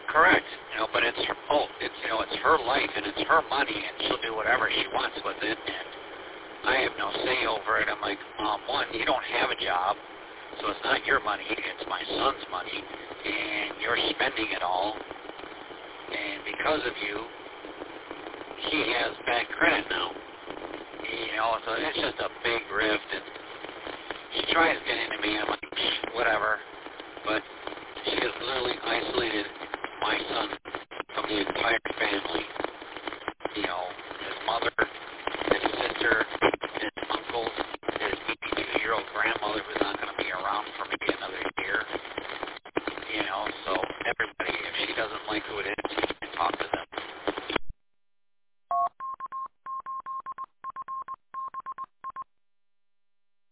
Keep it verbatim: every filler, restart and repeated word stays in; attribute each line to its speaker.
Speaker 1: Correct. You know, but it's her, oh, it's you know, it's her life and it's her money, and she'll do whatever she wants with it, and I have no say over it. I'm like, um, one, you don't have a job, so it's not your money, it's my son's money, and you're spending it all, and because of you, he has bad credit now. You know, so it's just a big rift, and she tries to get into me, and I'm like,